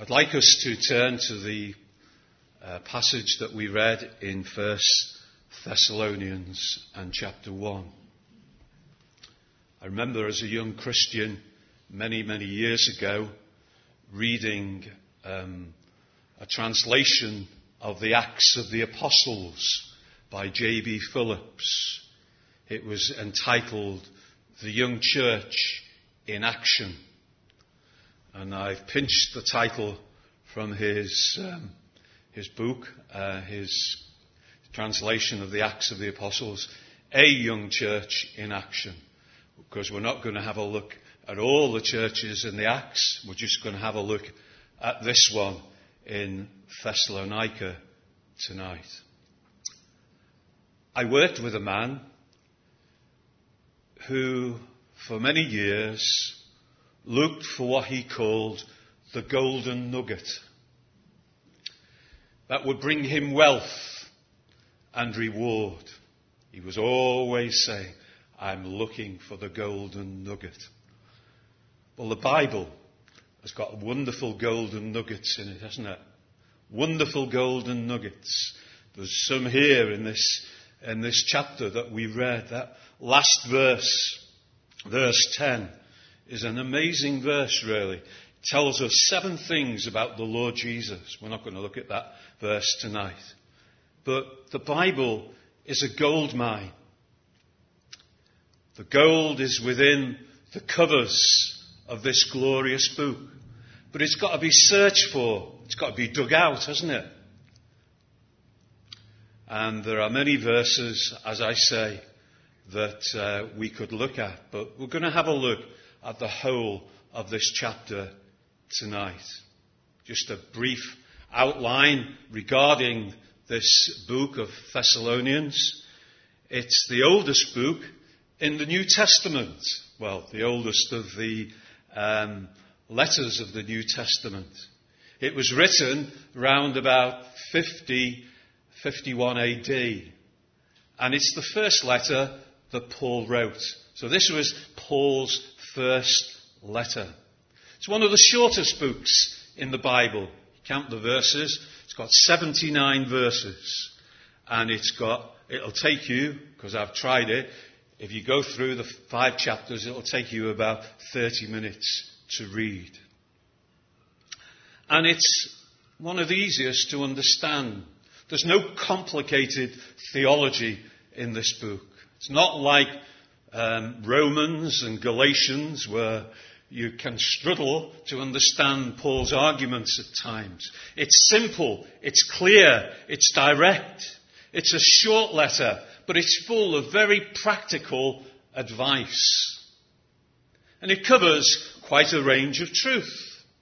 I'd like us to turn to the passage that we read in 1 Thessalonians and chapter 1. I remember as a young Christian many, many years ago reading a translation of the Acts of the Apostles by J.B. Phillips. It was entitled The Young Church in Action. And I've pinched the title from his book, his translation of the Acts of the Apostles, A Young Church in Action. Because we're not going to have a look at all the churches in the Acts. We're just going to have a look at this one in Thessalonica tonight. I worked with a man who, for many years, looked for what he called the golden nugget that would bring him wealth and reward. He was always saying, I'm looking for the golden nugget. Well, the Bible has got wonderful golden nuggets in it, hasn't it? Wonderful golden nuggets. There's some here in this chapter that we read. That last verse, verse 10, is an amazing verse, really. It tells us 7 things about the Lord Jesus. We're not going to look at that verse tonight. But the Bible is a gold mine. The gold is within the covers of this glorious book. But it's got to be searched for. It's got to be dug out, hasn't it? And there are many verses, as I say, that we could look at. But we're going to have a look at the whole of this chapter tonight. Just a brief outline regarding this book of Thessalonians. It's the oldest book in the New Testament. Well, the oldest of the letters of the New Testament. It was written round about 51 AD. And it's the first letter that Paul wrote. So this was Paul's first letter. It's one of the shortest books in the Bible. Count the verses. It's got 79 verses. And it'll take you, because I've tried it, if you go through the 5 chapters, it'll take you about 30 minutes to read. And it's one of the easiest to understand. There's no complicated theology in this book. It's not like Romans and Galatians, where you can struggle to understand Paul's arguments at times. It's simple, it's clear, it's direct. It's a short letter, but it's full of very practical advice. And it covers quite a range of truth.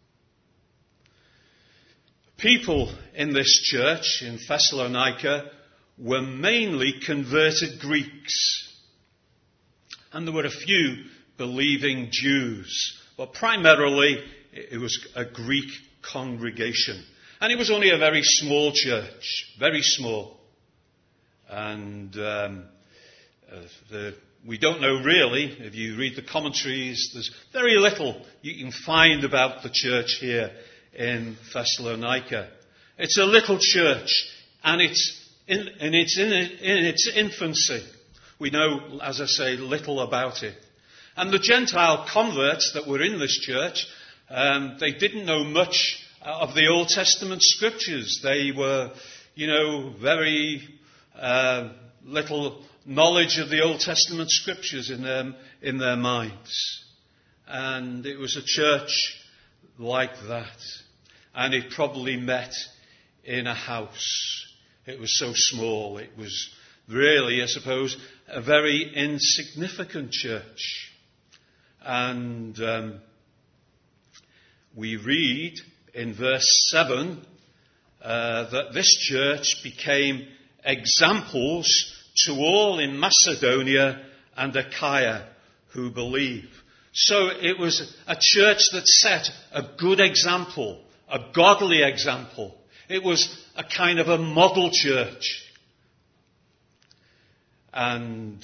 People in this church in Thessalonica were mainly converted Greeks. And there were a few believing Jews. But primarily it was a Greek congregation. And it was only a very small church. Very small. And we don't know really. If you read the commentaries, there's very little you can find about the church here in Thessalonica. It's a little church. And it's in its infancy. We know, as I say, little about it. And the Gentile converts that were in this church, they didn't know much of the Old Testament scriptures. They were, very little knowledge of the Old Testament scriptures in their minds. And it was a church like that. And it probably met in a house. It was so small. It was really, I suppose, a very insignificant church. And we read in verse 7 that this church became examples to all in Macedonia and Achaia who believe. So it was a church that set a good example, a godly example. It was a kind of a model church. And,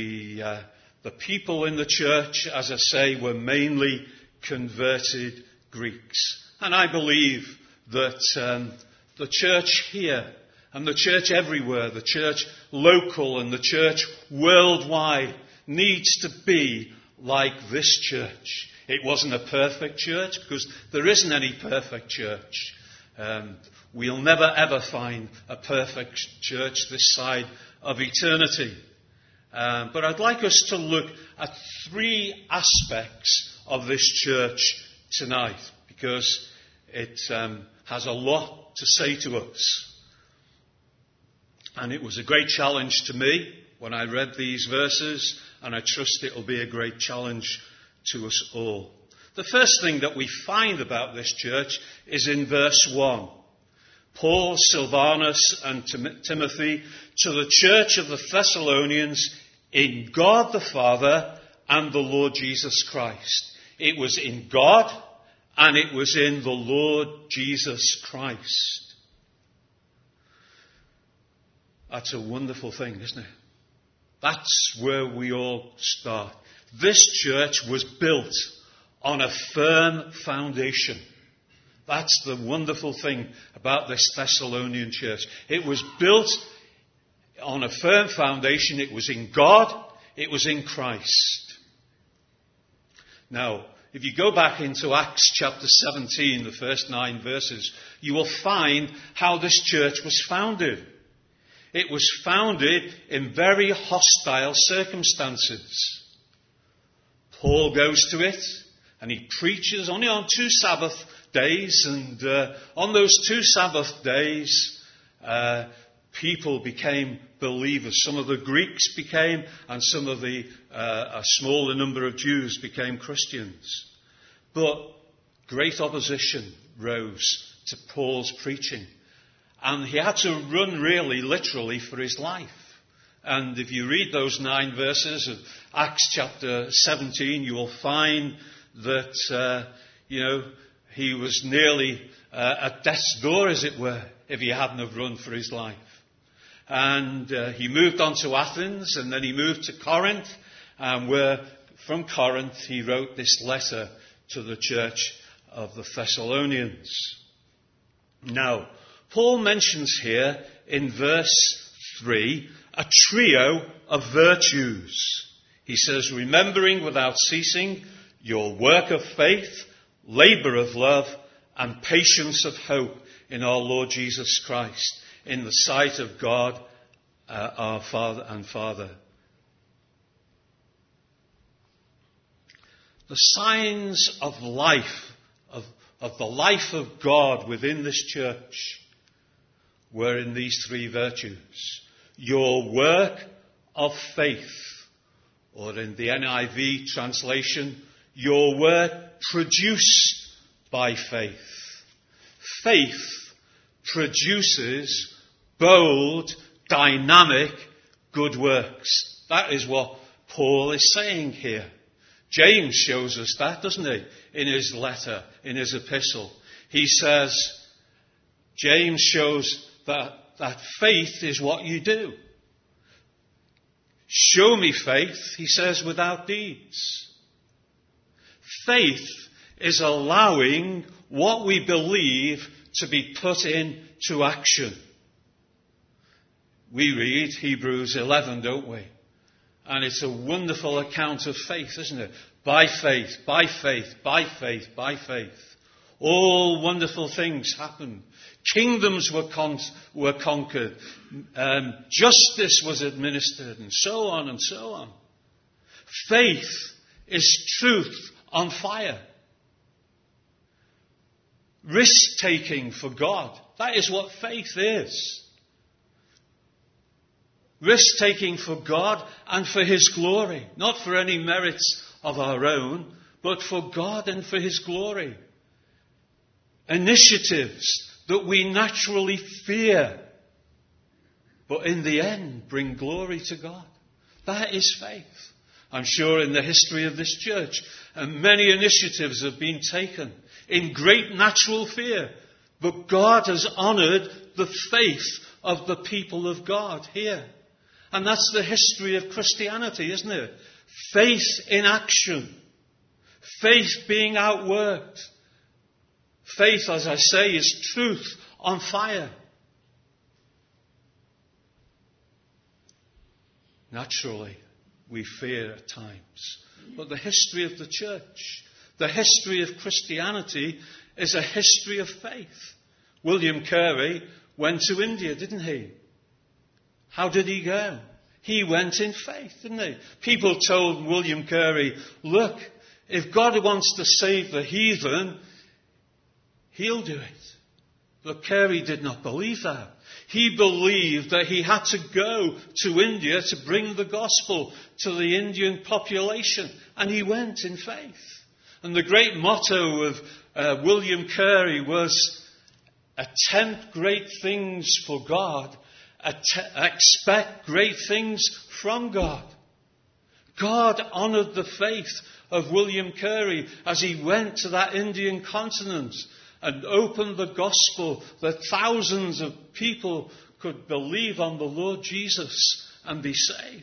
the people in the church, as I say, were mainly converted Greeks. And I believe that the church here and the church everywhere, the church local and the church worldwide, needs to be like this church. It wasn't a perfect church, because there isn't any perfect church. We'll never ever find a perfect church this side of eternity. But I'd like us to look at three aspects of this church tonight, because it has a lot to say to us. And it was a great challenge to me when I read these verses, and I trust it will be a great challenge to us all. The first thing that we find about this church is in verse 1. Paul, Silvanus, and Timothy, to the church of the Thessalonians, in God the Father and the Lord Jesus Christ. It was in God and it was in the Lord Jesus Christ. That's a wonderful thing, isn't it? That's where we all start. This church was built on a firm foundation. That's the wonderful thing about this Thessalonian church. It was built on a firm foundation. It was in God. It was in Christ. Now, if you go back into Acts chapter 17, the first 9 verses, you will find how this church was founded. It was founded in very hostile circumstances. Paul goes to it and he preaches only on 2 Sabbath days, and on those 2 Sabbath days, people became believers. Some of the Greeks became, and some of a smaller number of Jews became Christians. But great opposition rose to Paul's preaching. And he had to run really, literally, for his life. And if you read those 9 verses of Acts chapter 17, you will find that, he was nearly at death's door, as it were, if he hadn't have run for his life. And he moved on to Athens, and then he moved to Corinth, where from Corinth he wrote this letter to the church of the Thessalonians. Now, Paul mentions here in verse 3 a trio of virtues. He says, remembering without ceasing your work of faith, labour of love, and patience of hope in our Lord Jesus Christ, in the sight of God, our Father and Father. The signs of life, of the life of God within this church, were in these 3 virtues. Your work of faith, or in the NIV translation, your work produced by faith. Faith produces bold, dynamic, good works. That is what Paul is saying here. James shows us that, doesn't he? In his letter, in his epistle. He says, James shows that faith is what you do. Show me faith, he says, without deeds. Faith is allowing what we believe to be put into action. We read Hebrews 11, don't we? And it's a wonderful account of faith, isn't it? By faith, by faith, by faith, by faith. All wonderful things happened. Kingdoms were conquered. Justice was administered, and so on and so on. Faith is truth on fire. Risk-taking for God. That is what faith is. Risk-taking for God and for His glory. Not for any merits of our own, but for God and for His glory. Initiatives that we naturally fear, but in the end bring glory to God. That is faith. I'm sure in the history of this church, and many initiatives have been taken in great natural fear, but God has honoured the faith of the people of God here. And that's the history of Christianity, isn't it? Faith in action. Faith being outworked Faith, as I say, is truth on fire. Naturally, we fear at times. But the history of the church, the history of Christianity, is a history of faith. William Carey went to India, didn't he? How did he go? He went in faith, didn't he? People told William Carey, look, if God wants to save the heathen, he'll do it. But Carey did not believe that. He believed that he had to go to India to bring the gospel to the Indian population. And he went in faith. And the great motto of William Carey was, attempt great things for God, expect great things from God. God honoured the faith of William Carey as he went to that Indian continent and opened the gospel that thousands of people could believe on the Lord Jesus and be saved.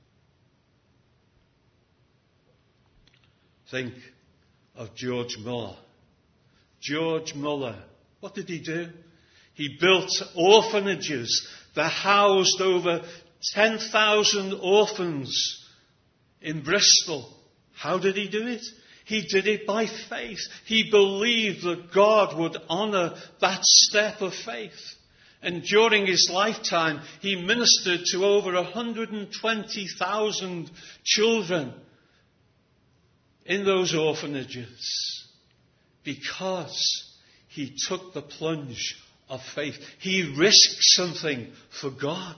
Think of George Muller. George Muller, what did he do? He built orphanages that housed over 10,000 orphans in Bristol. How did he do it? He did it by faith. He believed that God would honour that step of faith. And during his lifetime, he ministered to over 120,000 children in those orphanages because he took the plunge of faith. He risked something for God.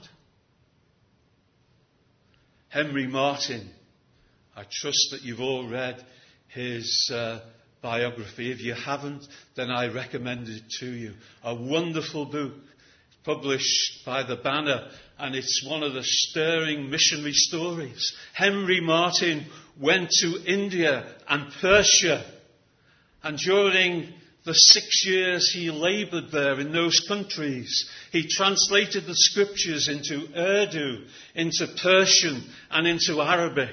Henry Martyn, I trust that you've all read his biography. If you haven't, then I recommend it to you. A wonderful book published by the Banner, and it's one of the stirring missionary stories. Henry Martyn went to India and Persia, and during the 6 years he laboured there in those countries, he translated the scriptures into Urdu, into Persian, and into Arabic.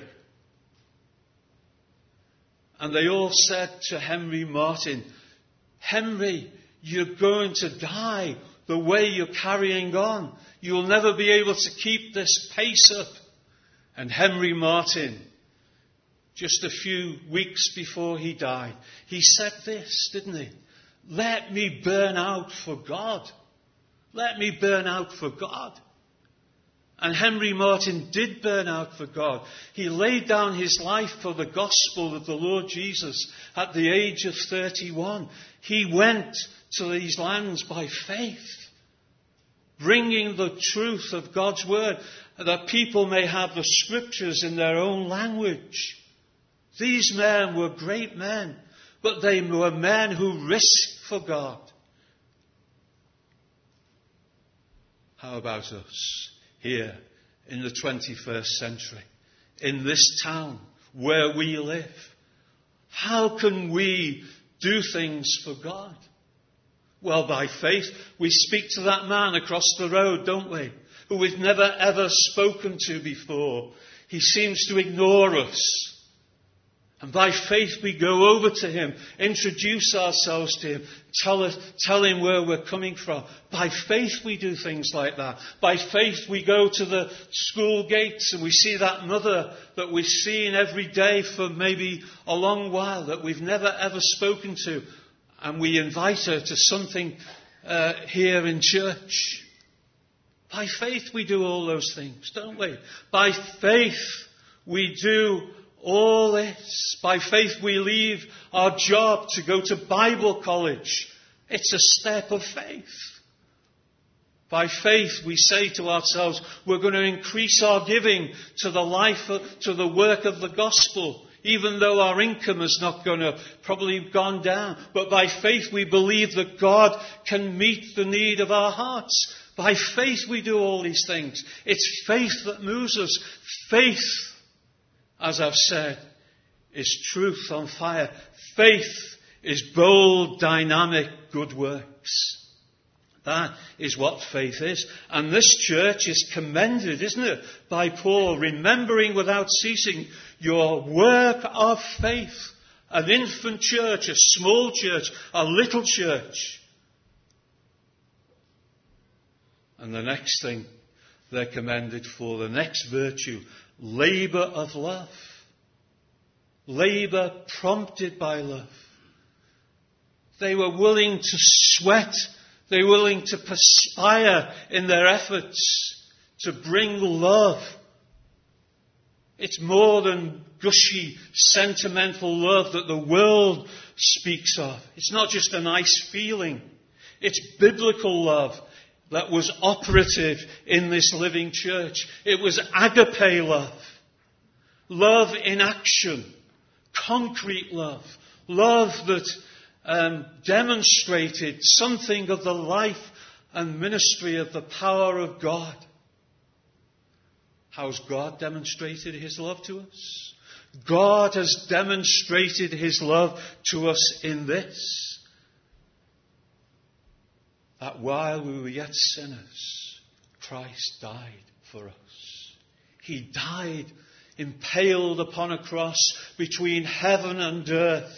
And they all said to Henry Martyn, Henry, you're going to die the way you're carrying on. You'll never be able to keep this pace up. And Henry Martyn, just a few weeks before he died, he said this, didn't he? Let me burn out for God. Let me burn out for God. And Henry Martyn did burn out for God. He laid down his life for the gospel of the Lord Jesus at the age of 31. He went to these lands by faith, bringing the truth of God's word, that people may have the scriptures in their own language. These men were great men, but they were men who risked for God. How about us? Here in the 21st century, in this town where we live, how can we do things for God? Well, by faith, we speak to that man across the road, don't we? Who we've never ever spoken to before. He seems to ignore us. And by faith we go over to him, introduce ourselves to him, tell him where we're coming from. By faith we do things like that. By faith we go to the school gates and we see that mother that we've seen every day for maybe a long while that we've never ever spoken to, and we invite her to something here in church. By faith we do all those things, don't we? By faith we do all this. By faith we leave our job to go to Bible college. It's a step of faith. By faith we say to ourselves, we're going to increase our giving to the work of the gospel, even though our income is not going to probably gone down. But by faith we believe that God can meet the need of our hearts. By faith we do all these things. It's faith that moves us. Faith, as I've said, is truth on fire. Faith is bold, dynamic, good works. That is what faith is. And this church is commended, isn't it, by Paul, remembering without ceasing your work of faith an infant church, a small church, a little church. And the next thing they're commended for, the next virtue, labour of love. Labour prompted by love. They were willing to sweat. They were willing to perspire in their efforts to bring love. It's more than gushy, sentimental love that the world speaks of. It's not just a nice feeling. It's biblical love that was operative in this living church. It was agape love. Love in action. Concrete love. Love that demonstrated something of the life and ministry of the power of God. How's God demonstrated his love to us? God has demonstrated his love to us in this: that while we were yet sinners, Christ died for us. He died impaled upon a cross between heaven and earth.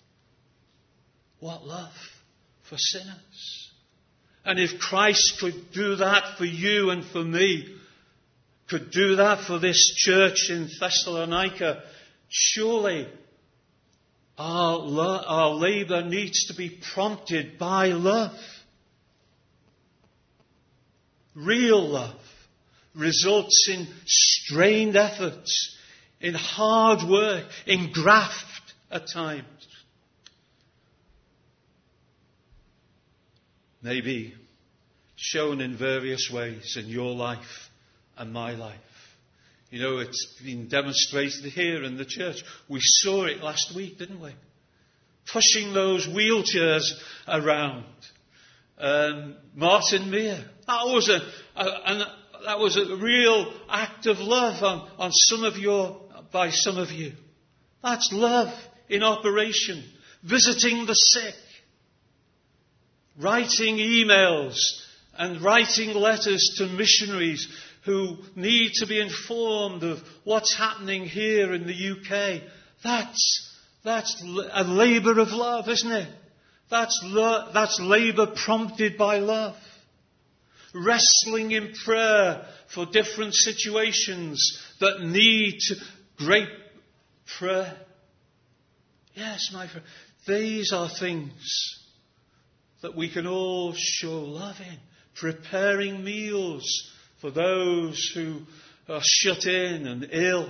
What love for sinners. And if Christ could do that for you and for me, could do that for this church in Thessalonica, surely our labour needs to be prompted by love. Real love results in strained efforts, in hard work, in graft at times. Maybe shown in various ways in your life and my life. You know, it's been demonstrated here in the church. We saw it last week, didn't we? Pushing those wheelchairs around. Martin Meir. That was a real act of love by some of you. That's love in operation. Visiting the sick. Writing emails and writing letters to missionaries who need to be informed of what's happening here in the UK. That's a labour of love, isn't it? That's labour prompted by love. Wrestling in prayer for different situations that need great prayer. Yes, my friend, these are things that we can all show love in. Preparing meals for those who are shut in and ill.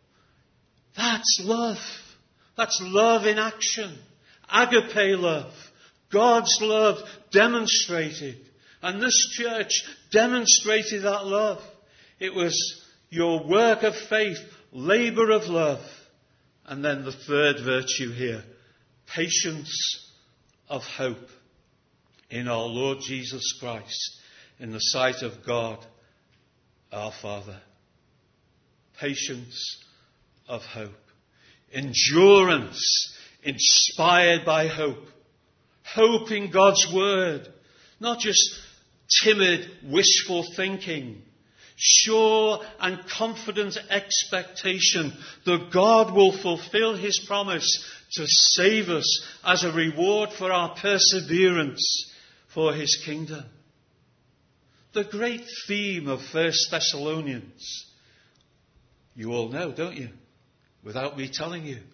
That's love. That's love in action. Agape love. God's love demonstrated. And this church demonstrated that love. It was your work of faith, labour of love. And then the third virtue here, patience of hope in our Lord Jesus Christ, in the sight of God, our Father. Patience of hope. Endurance inspired by hope. Hope in God's word. Not just timid, wishful thinking. Sure and confident expectation that God will fulfill his promise to save us as a reward for our perseverance for his kingdom. The great theme of 1 Thessalonians, you all know, don't you? Without me telling you.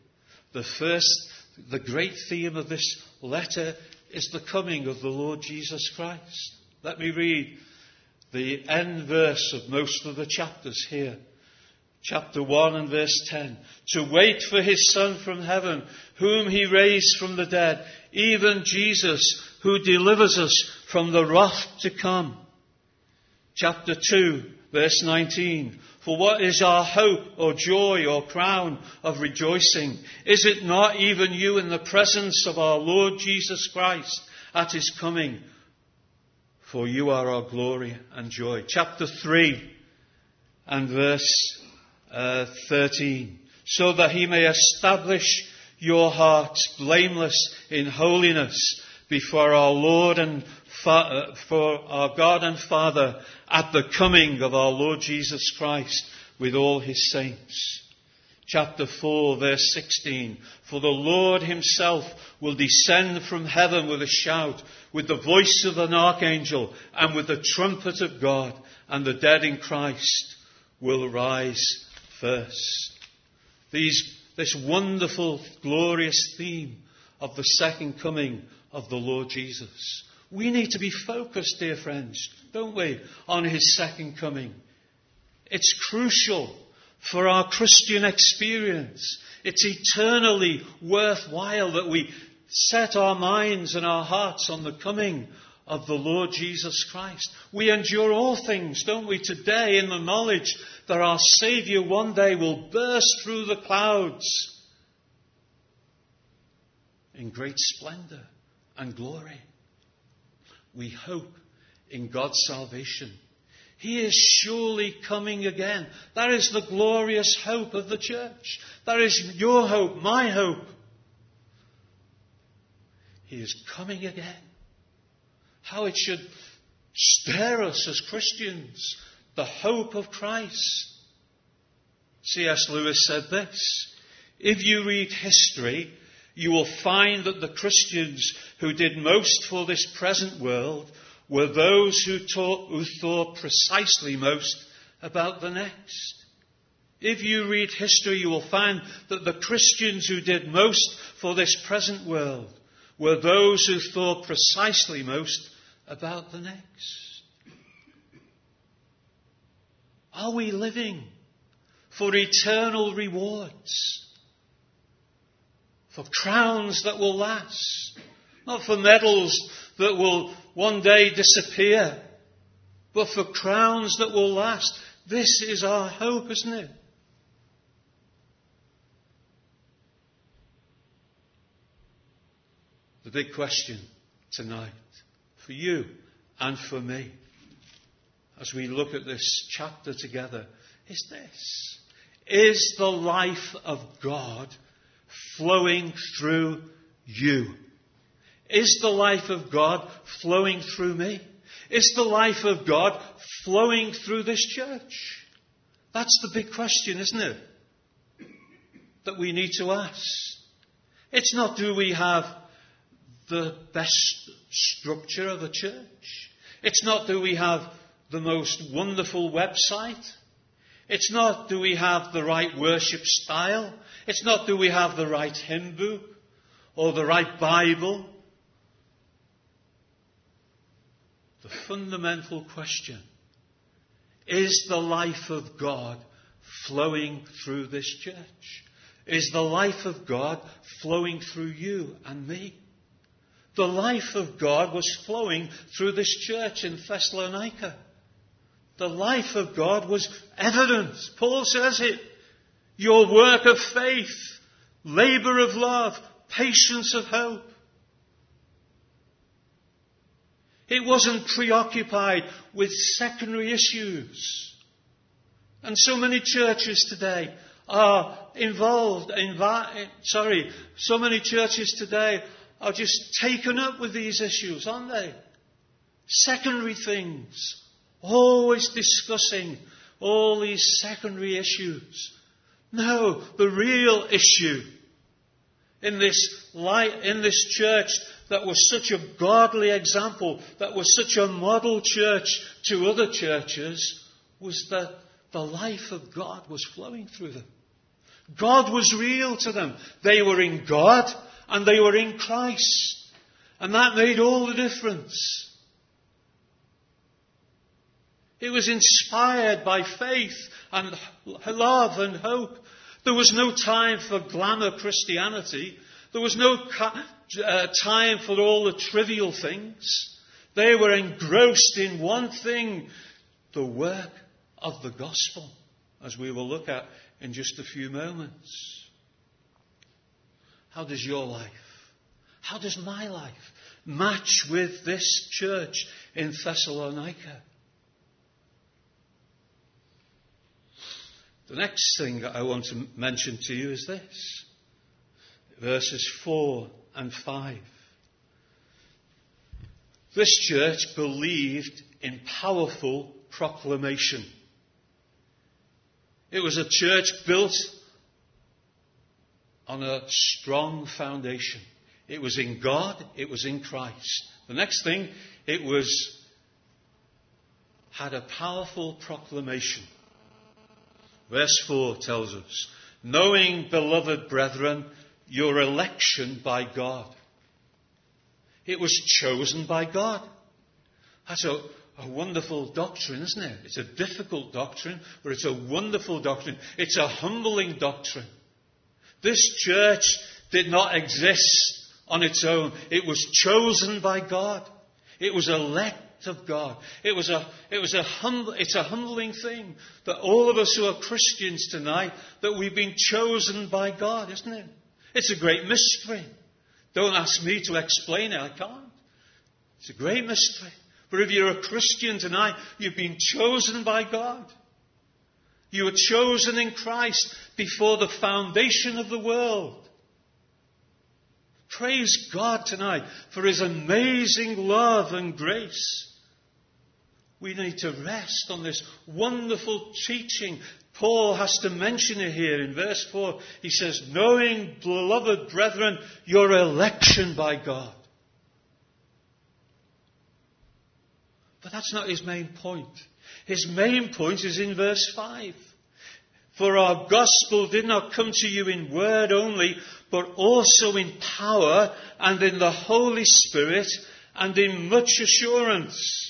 The great theme of this letter is the coming of the Lord Jesus Christ. Let me read the end verse of most of the chapters here. Chapter 1 and verse 10. To wait for his Son from heaven, whom he raised from the dead, even Jesus, who delivers us from the wrath to come. Chapter 2, verse 19. For what is our hope or joy or crown of rejoicing? Is it not even you in the presence of our Lord Jesus Christ at his coming? For you are our glory and joy. Chapter 3 and verse 13. So that he may establish your hearts blameless in holiness before our Lord and for our God and Father at the coming of our Lord Jesus Christ with all his saints. Chapter 4, verse 16. For the Lord himself will descend from heaven with a shout, with the voice of an archangel, and with the trumpet of God, and the dead in Christ will rise first. This wonderful, glorious theme of the second coming of the Lord Jesus. We need to be focused, dear friends, don't we, on his second coming. It's crucial for our Christian experience. It's eternally worthwhile that we set our minds and our hearts on the coming of the Lord Jesus Christ. We endure all things, don't we, today in the knowledge that our Saviour one day will burst through the clouds in great splendour and glory. We hope in God's salvation. He is surely coming again. That is the glorious hope of the church. That is your hope, my hope. He is coming again. How it should stir us as Christians, the hope of Christ. C.S. Lewis said this: if you read history, you will find that the Christians who did most for this present world were those who thought precisely most about the next. If you read history, you will find that the Christians who did most for this present world were those who thought precisely most about the next. Are we living for eternal rewards? For crowns that will last? Not for medals that will one day disappear, but for crowns that will last. This is our hope, isn't it? The big question tonight, for you and for me, as we look at this chapter together, is this: is the life of God flowing through you? Is the life of God flowing through me? Is the life of God flowing through this church? That's the big question, isn't it? That we need to ask. It's not, do we have the best structure of a church? It's not, do we have the most wonderful website? It's not, do we have the right worship style? It's not, do we have the right hymn book or the right Bible? The fundamental question: is the life of God flowing through this church? Is the life of God flowing through you and me? The life of God was flowing through this church in Thessalonica. The life of God was evident. Paul says it. Your work of faith, labour of love, patience of hope. It wasn't preoccupied with secondary issues. And so many churches today are so many churches today are just taken up with these issues, aren't they? Secondary things. Always discussing all these secondary issues. No, the real issue in this church that was such a godly example, that was such a model church to other churches, was that the life of God was flowing through them. God was real to them. They were in God and they were in Christ. And that made all the difference. It was inspired by faith and love and hope. There was no time for glamour Christianity. There was no time for all the trivial things. They were engrossed in one thing: the work of the gospel, as we will look at in just a few moments. How does your life, how does my life match with this church in Thessalonica? The next thing I want to mention to you is this. Verses 4 and 5. This church believed in powerful proclamation. It was a church built on a strong foundation. It was in God, it was in Christ. The next thing, it had a powerful proclamation. Verse 4 tells us, knowing, beloved brethren, your election by God. It was chosen by God. That's a wonderful doctrine, isn't it? It's a difficult doctrine, but it's a wonderful doctrine. It's a humbling doctrine. This church did not exist on its own. It was chosen by God. It was elect of God. It's a humbling thing that all of us who are Christians tonight, that we've been chosen by God, isn't it? It's a great mystery. Don't ask me to explain it. I can't. It's a great mystery. But if you're a Christian tonight, you've been chosen by God. You were chosen in Christ before the foundation of the world. Praise God tonight for His amazing love and grace. We need to rest on this wonderful teaching. Paul has to mention it here in verse 4. He says, knowing, beloved brethren, your election by God. But that's not his main point. His main point is in verse 5. For our gospel did not come to you in word only, but also in power and in the Holy Spirit and in much assurance.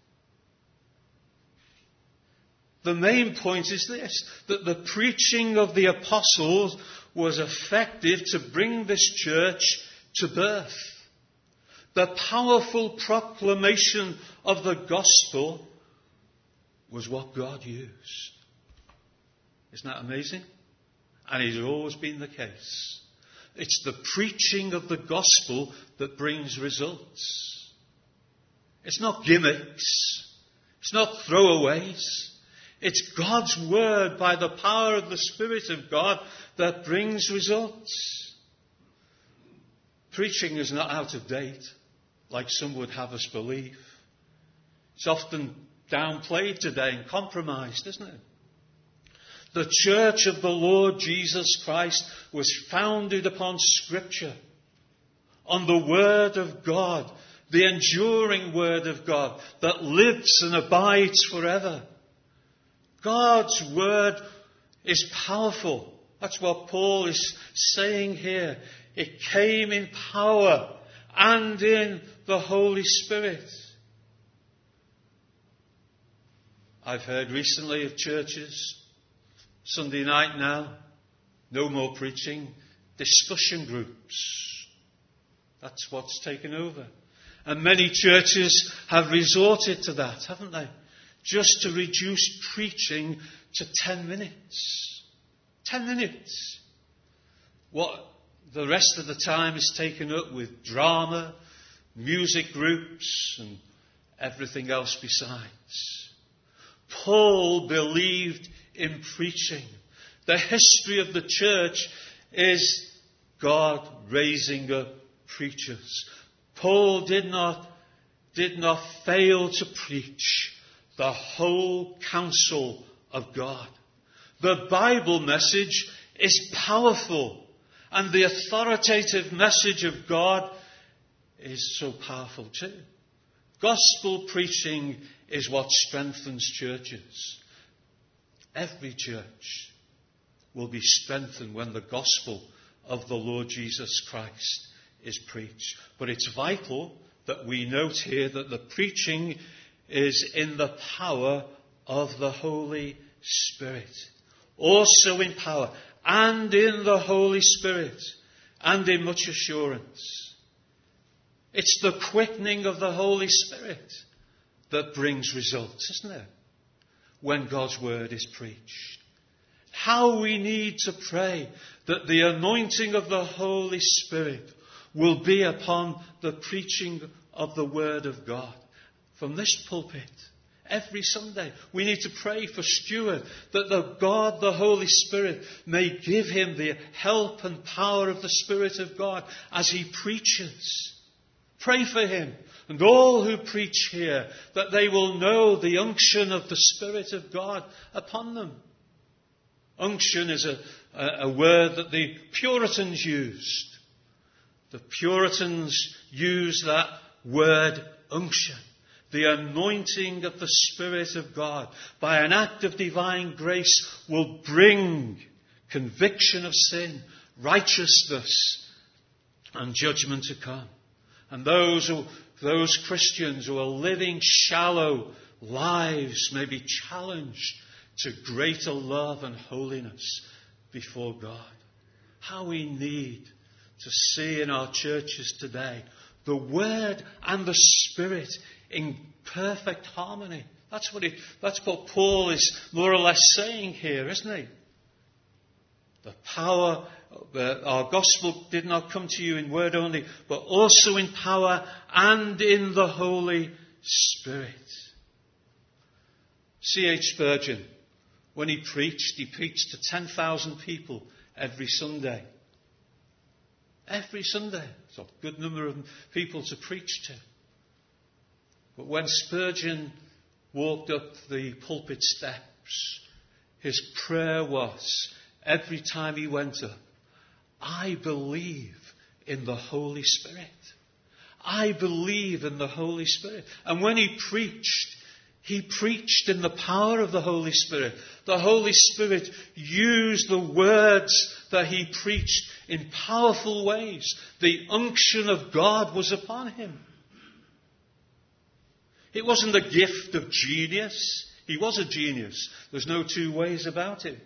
The main point is this, that the preaching of the apostles was effective to bring this church to birth. The powerful proclamation of the gospel was what God used. Isn't that amazing? And it has always been the case. It's the preaching of the gospel that brings results. It's not gimmicks. It's not throwaways. It's God's word by the power of the Spirit of God that brings results. Preaching is not out of date, like some would have us believe. It's often downplayed today and compromised, isn't it? The church of the Lord Jesus Christ was founded upon Scripture, on the Word of God, the enduring Word of God that lives and abides forever. God's Word is powerful. That's what Paul is saying here. It came in power and in the Holy Spirit. I've heard recently of churches, Sunday night now, no more preaching, discussion groups. That's what's taken over. And many churches have resorted to that, haven't they? Just to reduce preaching to 10 minutes. 10 minutes. What the rest of the time is taken up with drama, music groups, and everything else besides. Paul believed in preaching. The history of the church is God raising up preachers. Paul did not fail to preach the whole counsel of God. The Bible message is powerful, and the authoritative message of God is so powerful too. Gospel preaching is what strengthens churches. Every church will be strengthened when the gospel of the Lord Jesus Christ is preached. But it's vital that we note here that the preaching is in the power of the Holy Spirit. Also in power and in the Holy Spirit and in much assurance. It's the quickening of the Holy Spirit that brings results, isn't it? When God's word is preached. How we need to pray that the anointing of the Holy Spirit will be upon the preaching of the word of God. From this pulpit, every Sunday, we need to pray for Stuart that the Holy Spirit, may give him the help and power of the Spirit of God as he preaches. Pray for him and all who preach here, that they will know the unction of the Spirit of God upon them. Unction is a word that the Puritans used. The Puritans used that word unction. The anointing of the Spirit of God by an act of divine grace will bring conviction of sin, righteousness, and judgment to come. And those Christians who are living shallow lives may be challenged to greater love and holiness before God. How we need to see in our churches today the Word and the Spirit in perfect harmony. That's what Paul is more or less saying here, isn't he? The power, our gospel did not come to you in word only, but also in power and in the Holy Spirit. C.H. Spurgeon, when he preached to 10,000 people every Sunday. Every Sunday. It's a good number of people to preach to. But when Spurgeon walked up the pulpit steps, his prayer was, every time he went up, I believe in the Holy Spirit. I believe in the Holy Spirit. And when he preached in the power of the Holy Spirit. The Holy Spirit used the words that he preached in powerful ways. The unction of God was upon him. It wasn't a gift of genius. He was a genius. There's no two ways about it.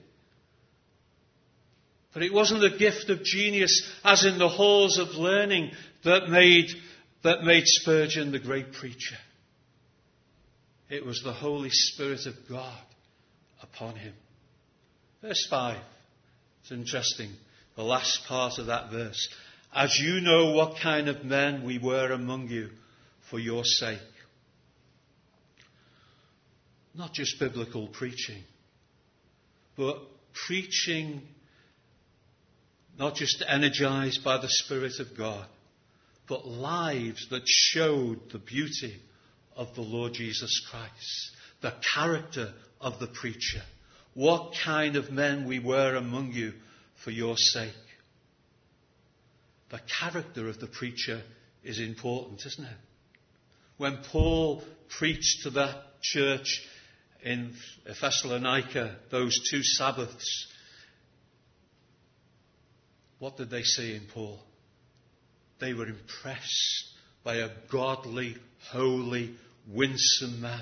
But it wasn't a gift of genius as in the halls of learning that made Spurgeon the great preacher. It was the Holy Spirit of God upon him. Verse 5. It's interesting. The last part of that verse. As you know what kind of men we were among you for your sake. Not just biblical preaching, but preaching not just energized by the Spirit of God, but lives that showed the beauty of the Lord Jesus Christ, the character of the preacher. What kind of men we were among you for your sake. The character of the preacher is important, isn't it? When Paul preached to that church in Thessalonica, those 2 Sabbaths, what did they see in Paul? They were impressed by a godly, holy, winsome man.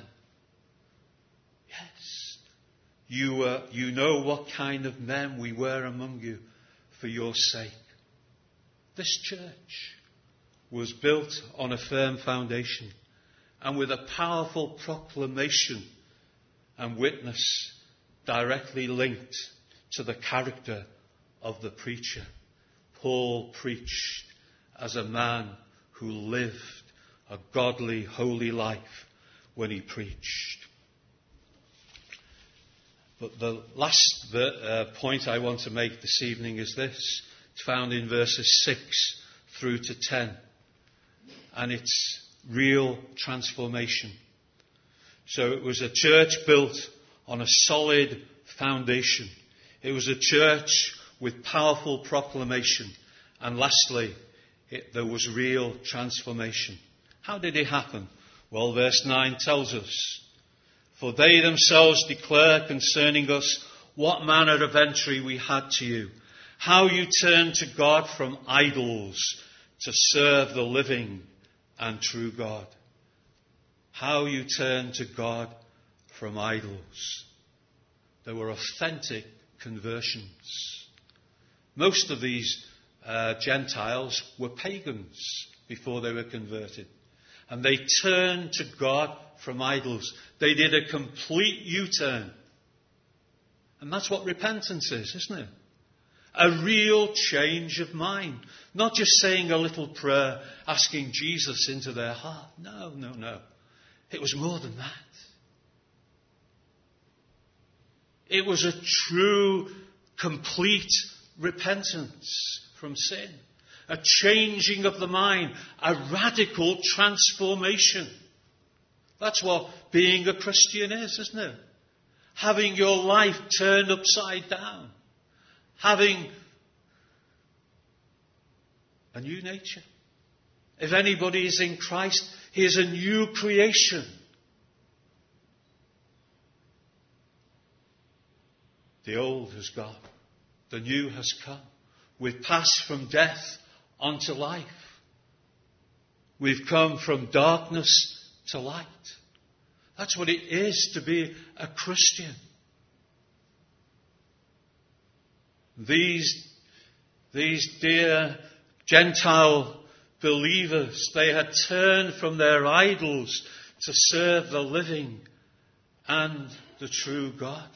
Yes. You know what kind of men we were among you for your sake. This church was built on a firm foundation and with a powerful proclamation and witness directly linked to the character of the preacher. Paul preached as a man who lived a godly, holy life when he preached. But the last point I want to make this evening is this. It's found in verses 6 through to 10. And it's real transformation. So it was a church built on a solid foundation. It was a church with powerful proclamation. And lastly, there was real transformation. How did it happen? Well, verse 9 tells us, for they themselves declare concerning us what manner of entry we had to you, how you turned to God from idols to serve the living and true God. How you turned to God from idols. There were authentic conversions. Most of these Gentiles were pagans before they were converted. And they turned to God from idols. They did a complete U-turn. And that's what repentance is, isn't it? A real change of mind. Not just saying a little prayer, asking Jesus into their heart. No. It was more than that. It was a true, complete repentance from sin. A changing of the mind. A radical transformation. That's what being a Christian is, isn't it? having your life turned upside down, having a new nature. If anybody is in Christ, he is a new creation. The old has gone. The new has come. We've passed from death onto life. We've come from darkness to light. That's what it is to be a Christian. These dear Gentile believers, they had turned from their idols to serve the living and the true God.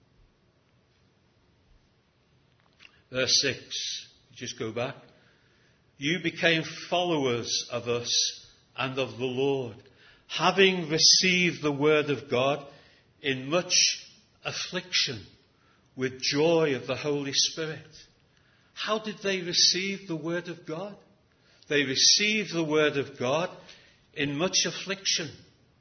Verse 6, just go back. You became followers of us and of the Lord, having received the word of God in much affliction with joy of the Holy Spirit. How did they receive the word of God? They received the word of God in much affliction.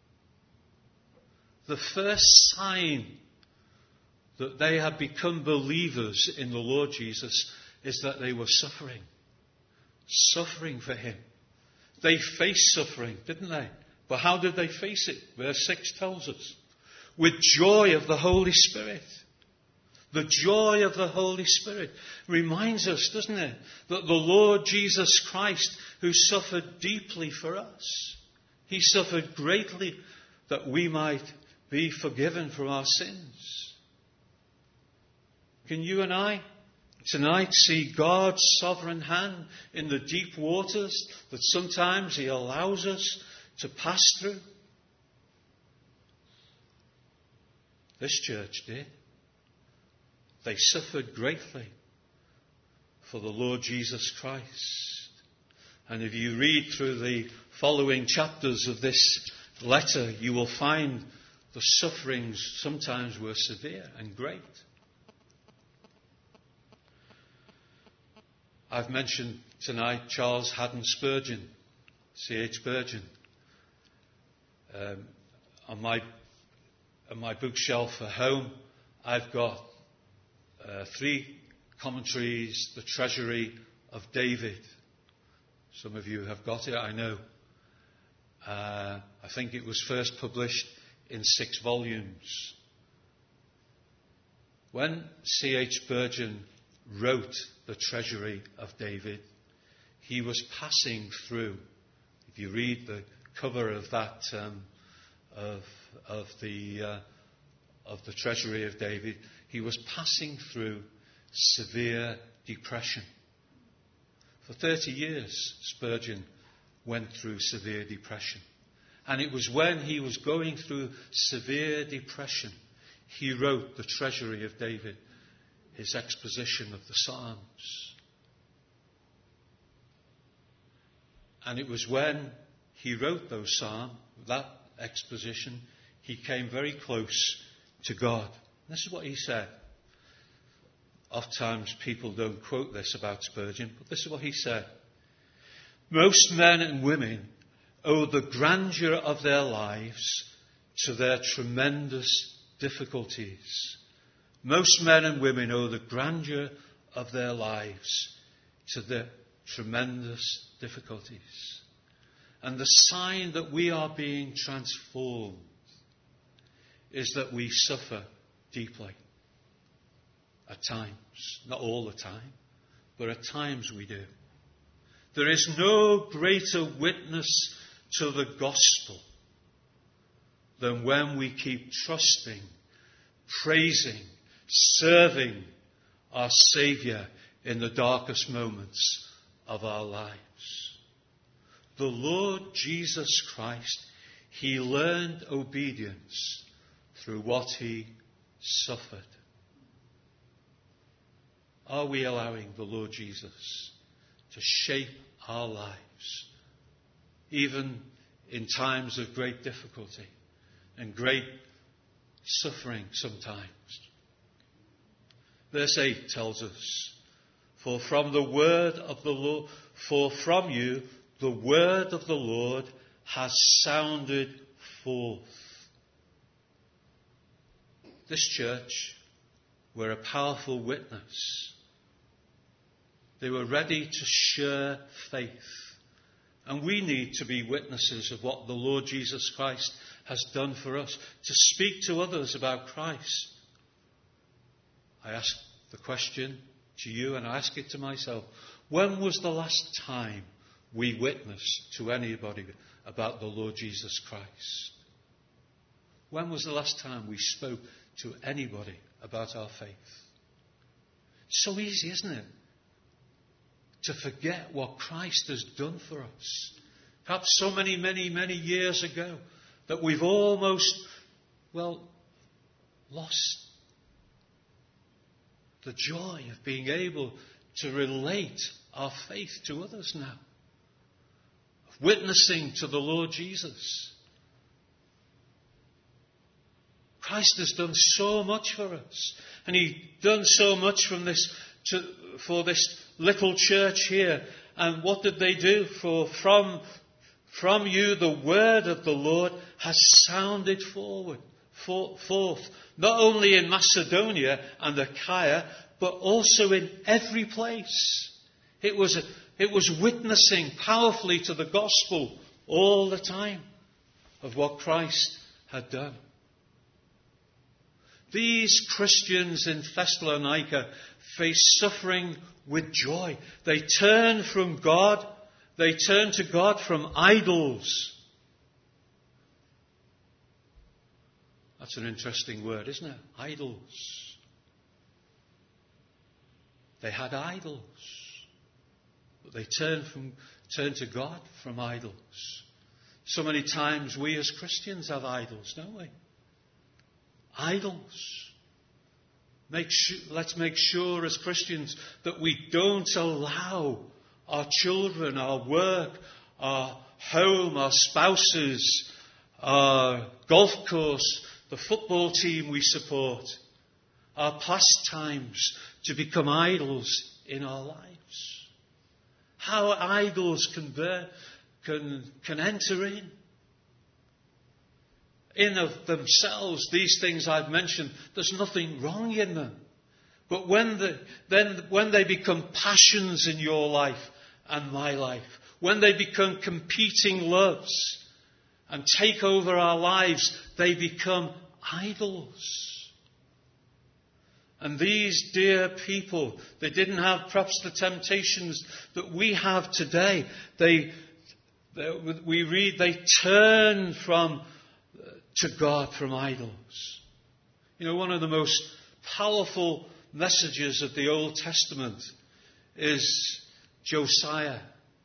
The first sign that they had become believers in the Lord Jesus is that they were suffering. Suffering for him. They faced suffering, didn't they? But how did they face it? Verse 6 tells us. With joy of the Holy Spirit. The joy of the Holy Spirit reminds us, doesn't it, that the Lord Jesus Christ, who suffered deeply for us, he suffered greatly that we might be forgiven from our sins. Can you and I tonight see God's sovereign hand in the deep waters that sometimes he allows us to pass through? This church did. They suffered greatly for the Lord Jesus Christ. And if you read through the following chapters of this letter, you will find the sufferings sometimes were severe and great. I've mentioned tonight Charles Haddon Spurgeon, C.H. Spurgeon. On my bookshelf at home, I've got 3 commentaries, The Treasury of David. Some of you have got it, I know. I think it was first published in 6 volumes. When C.H. Spurgeon wrote The Treasury of David, he was passing through. If you read the cover of that of the Treasury of David, he was passing through severe depression. For 30 years, Spurgeon went through severe depression. And it was when he was going through severe depression, he wrote The Treasury of David, his exposition of the Psalms. And it was when he wrote those Psalms, that exposition, he came very close to God. This is what he said. Oftentimes people don't quote this about Spurgeon, but this is what he said. Most men and women owe the grandeur of their lives to their tremendous difficulties. Most men and women owe the grandeur of their lives to their tremendous difficulties. And the sign that we are being transformed is that we suffer deeply. At times. Not all the time, but at times we do. There is no greater witness to the gospel than when we keep trusting, praising, serving our Saviour in the darkest moments of our lives. The Lord Jesus Christ, he learned obedience through what he suffered. Are we allowing the Lord Jesus to shape our lives, even in times of great difficulty and great suffering sometimes? Verse 8 tells us, For from you the word of the Lord has sounded forth. this church were a powerful witness. They were ready to share faith. And we need to be witnesses of what the Lord Jesus Christ has done for us, to speak to others about Christ. I ask the question to you, and I ask it to myself. When was the last time we witnessed to anybody about the Lord Jesus Christ? When was the last time we spoke to anybody about our faith? It's so easy, isn't it? To forget what Christ has done for us. Perhaps so many years ago that we've almost, lost the joy of being able to relate our faith to others now. Of witnessing to the Lord Jesus. Christ has done so much for us. And He's done so much for this little church here. And what did they do? For from you the word of the Lord has sounded forth. Not only in Macedonia and Achaia, but also in every place. It was witnessing powerfully to the gospel all the time of what Christ had done. These Christians in Thessalonica faced suffering with joy. They turned from God. They turned to God from idols. That's an interesting word, isn't it? Idols. They had idols. But they turned to God from idols. So many times we as Christians have idols, don't we? Idols. Let's make sure as Christians that we don't allow our children, our work, our home, our spouses, our golf course, the football team we support, our pastimes to become idols in our lives. How idols can enter in. In of themselves, these things I've mentioned, there's nothing wrong in them. But when they become passions in your life and my life, when they become competing loves and take over our lives, they become idols. And these dear people, they didn't have perhaps the temptations that we have today. We read they turn to God from idols. You know, one of the most powerful messages of the Old Testament is Josiah.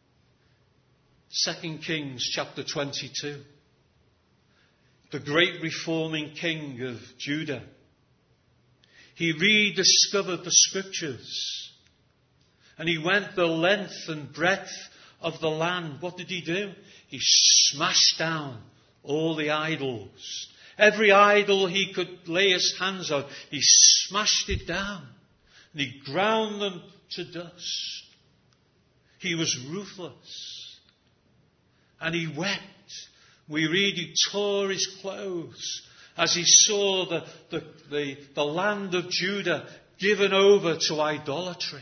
2 Kings chapter 22. The great reforming king of Judah. He rediscovered the scriptures. And he went the length and breadth of the land. What did he do? He smashed down all the idols. Every idol he could lay his hands on, he smashed it down. And he ground them to dust. He was ruthless. And he wept. We read he tore his clothes as he saw the land of Judah given over to idolatry.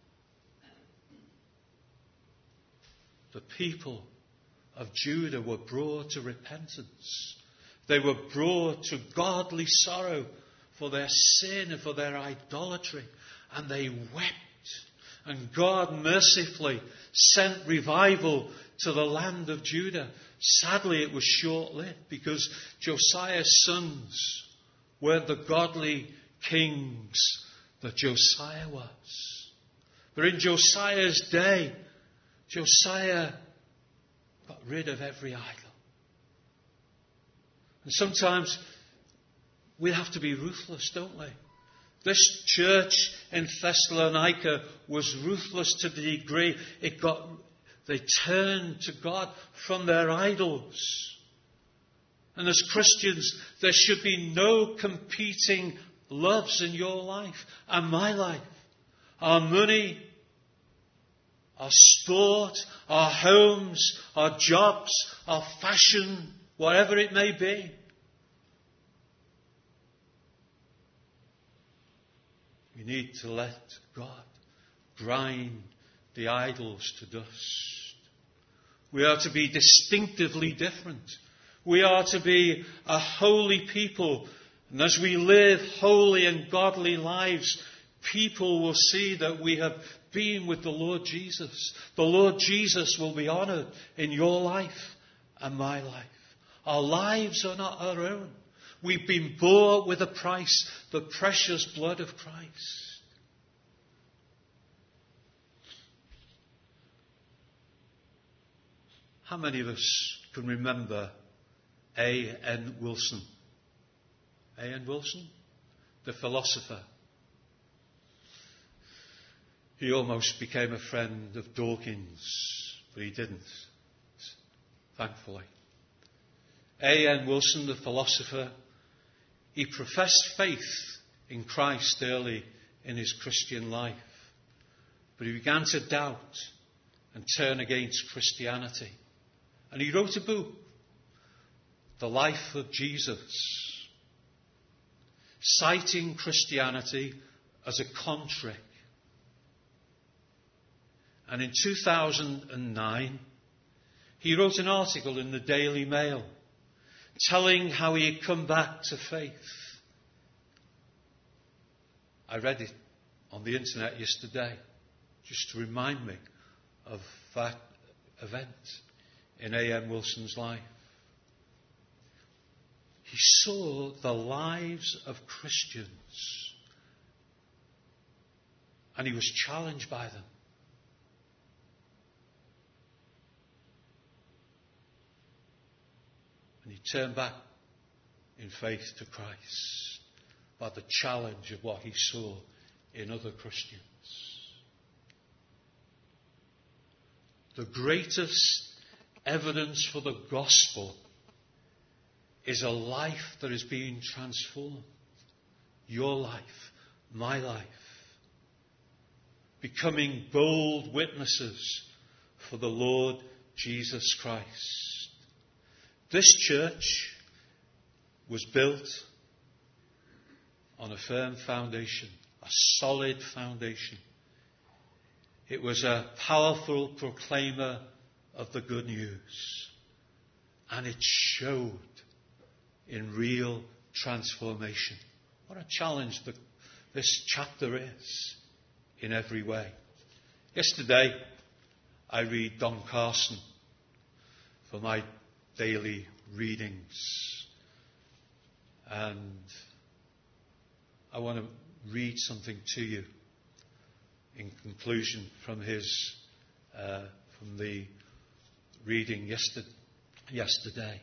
The people of Judah were brought to repentance. They were brought to godly sorrow for their sin and for their idolatry. And they wept. And God mercifully sent revival to the land of Judah. Sadly, it was short-lived because Josiah's sons weren't the godly kings that Josiah was. But in Josiah's day, Josiah got rid of every idol. And sometimes we have to be ruthless, don't we? This church in Thessalonica was ruthless to the degree they turned to God from their idols. And as Christians, there should be no competing loves in your life and my life. Our money, our sport, our homes, our jobs, our fashion, whatever it may be. We need to let God grind the idols to dust. We are to be distinctively different. We are to be a holy people. And as we live holy and godly lives, people will see that we have been with the Lord Jesus. The Lord Jesus will be honoured in your life and my life. Our lives are not our own. We've been bought with a price, the precious blood of Christ. How many of us can remember A.N. Wilson? A.N. Wilson, the philosopher. He almost became a friend of Dawkins, but he didn't, thankfully. A.N. Wilson, the philosopher, he professed faith in Christ early in his Christian life, but he began to doubt and turn against Christianity. And he wrote a book, The Life of Jesus, citing Christianity as a con trick. And in 2009, he wrote an article in the Daily Mail telling how he had come back to faith. I read it on the internet yesterday just to remind me of that event in A.M. Wilson's life. He saw the lives of Christians and he was challenged by them. And he turned back in faith to Christ by the challenge of what he saw in other Christians. The greatest evidence for the gospel is a life that is being transformed. Your life, my life. Becoming bold witnesses for the Lord Jesus Christ. This church was built on a firm foundation, a solid foundation. It was a powerful proclaimer of the good news. And it showed in real transformation. What a challenge this chapter is in every way. Yesterday, I read Don Carson for my daily readings. And I want to read something to you in conclusion from the reading yesterday.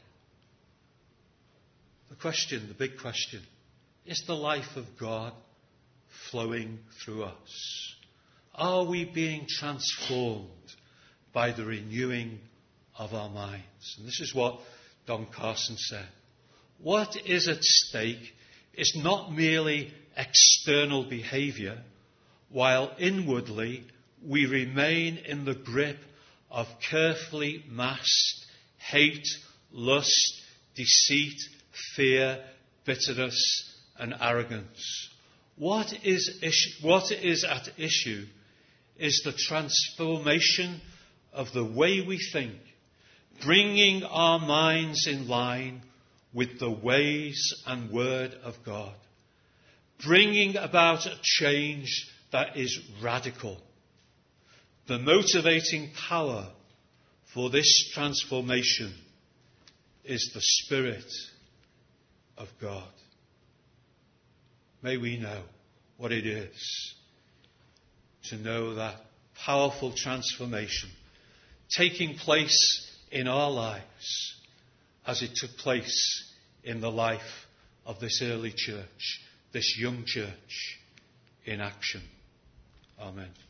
The big question, is the life of God flowing through us? Are we being transformed by the renewing of our minds? And this is what Don Carson said. What is at stake is not merely external behaviour, while inwardly we remain in the grip of carefully masked hate, lust, deceit, fear, bitterness and arrogance. What is at issue is the transformation of the way we think, bringing our minds in line with the ways and word of God, bringing about a change that is radical. The motivating power for this transformation is the Spirit of God. May we know what it is to know that powerful transformation taking place in our lives as it took place in the life of this early church, this young church in action. Amen.